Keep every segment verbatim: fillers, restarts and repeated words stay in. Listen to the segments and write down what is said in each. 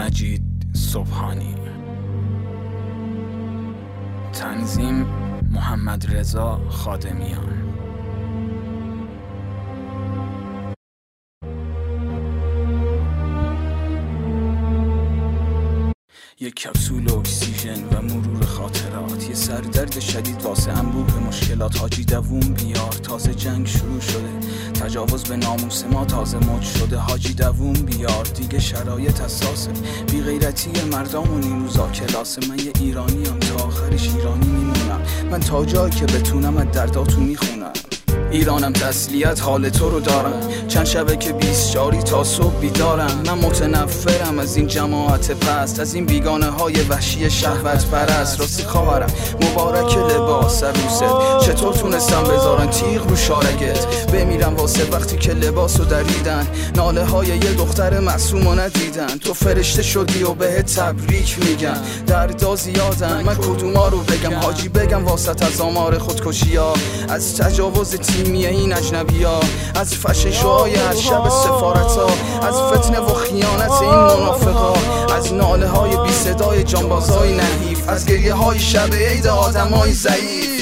مجید صبحانی. تنظیم محمد رضا خادمیان. یک کپسول اکسیژن و مرور خاطرات، یه سردرد شدید واسه انبوه مشکلات. حاجی دووم بیار، تازه جنگ شروع شده، تجاوز به ناموس ما تازه موج شده. حاجی دووم بیار، دیگه شرایط حساسه، بی غیرتی مردامون این روزا کلاسه. من یه ایرانیم، تا آخرش ایرانی میمونم، من تا جایی که بتونم از درداتون میخونم. ایرانم تسلیت حال تو رو دارم، چند شبه که بیست جاری تا صبح بیدارم. من متنفرم از این جماعت پست، از این بیگانه های وحشی شهوت پرست. راستی خواهرم مبارک لباس عروست، چطور تونستم بذارن تیغ رو شارگت؟ بمیرم واسه وقتی که لباس رو دریدن، ناله های یه دختر معصوم رو ندیدن. تو فرشته شدی و بهت تبریک میگم، دردا زیادن من کدوما رو بگم؟ حاجی بگم واسط از آمار خودکشی ها، از تجاوز تیمیه این اجنبی ها، از فششوهای از شب سفارت ها، از فتنه و خیانت این منافقا، از ناله های بی صدای جانبازای نحیف، از گریه های شب عید آدم های ضعیف.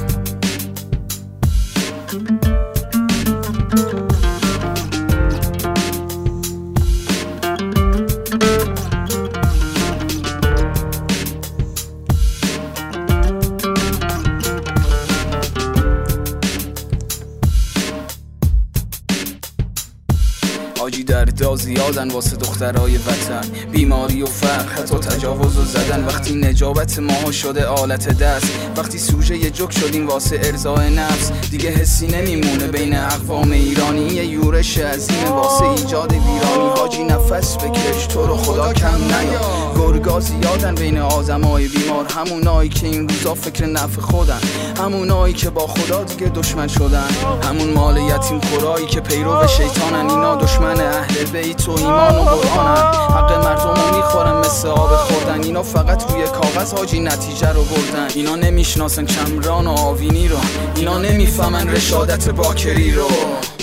حاجی دردا زیادن واسه دخترای وطن، بیماری و فقر حتی تجاوز و زدن. وقتی نجابت ما شده آلت دست، وقتی سوژه یه جوک شدیم واسه ارضای نفس، دیگه حسی نمیمونه بین اقوام ایرانی. یه یورش عظیم واسه ایجاد ویرانی. حاجی نفس بکش، تو رو خدا کم نیا، گرگا زیادن بین آدمای بیمار، همونایی که این روزا فکر نفع خودن، همونایی که با خدا دیگه دشمن شدن، همون مال یتیم خورایی که پیرو شیطانن. اینا دشمن اهل بیت و ایمان و قرآنن، حق مردمو میخورن مثل آب خوردن. اینا فقط روی کاغذ حاجی نتیجه رو بردن. اینا نمیشناسن کمران و آوینی رو، اینا نمیفهمن رشادت باکری رو.